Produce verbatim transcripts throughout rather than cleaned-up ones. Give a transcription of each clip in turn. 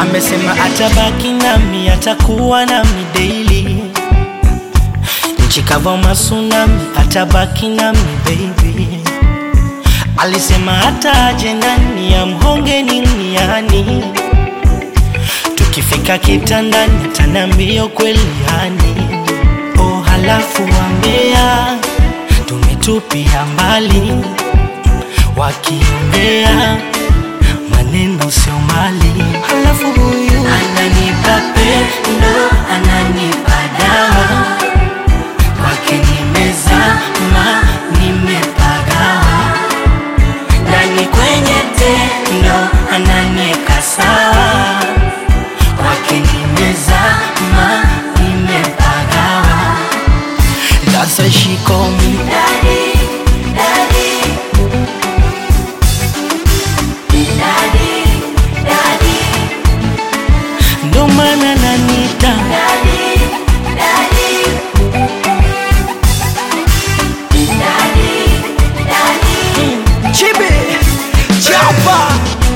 Amesema atabaki nami, atakuwa nami daily. Nchi kavu masunami, atabaki nami baby. Alisema hata aje nani amhonge niniani, tukifika kitandani atanambia kweli yani. Oh, halafu wambea tumetupia mbali, wakiongea maneno sio mali. Halafu huyu ananipa pendo, ananipa dawa, kwake nimezama, nimepagawa. Ndani kwenye tendo ananieka sawa, kwake nimezama, nimepagawa. That's why she call me daddy, daddy. Ndo maana nanita daddy, daddy. Daddy, daddy. Chibi, chapa.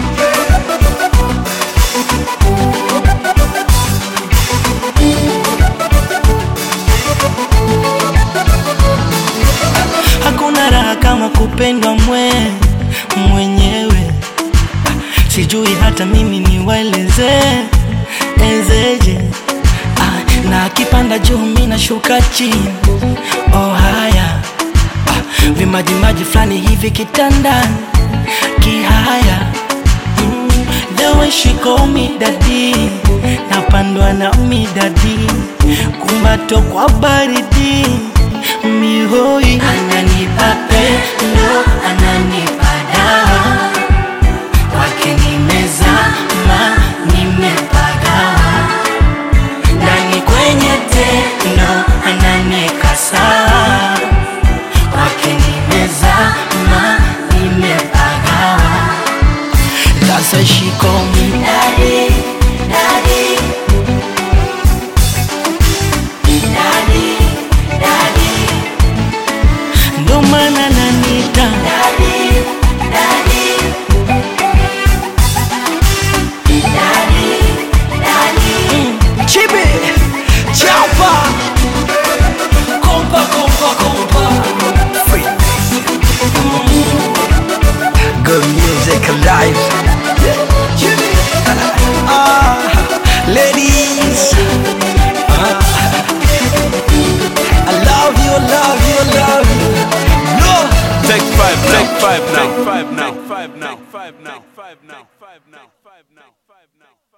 Hakuna raha kama kupendwa mwe mwenyewe. Sijui hata mimi niwaeleze ezeje. Ah, na akipanda juu mimi nashuka chini. Oh haya, ah, vimaji maji flani hivi kitandani kihaya. mm, The way she call me daddy, napandwa na mi daddy, kumbato kwa baridi mihoi. Ananipa pendo, ananipa dawa, kwake nimezama, nimepagawa. Ndani kwenye tendo ananieka sawa, kwake nimezama, nimepagawa. That's why she call me daddy, daddy. Daddy, daddy. Ndo maana nanita daddy, daddy. Chibi, chapa. Kompa, kompa, kompa. Free. Good music alive. Chibi. Ah, ladies. Ah. I love you, love you, love you. No. Take five, take five now. Take five now. Take five now. Take five now. Take five now. Take five now. Take five now.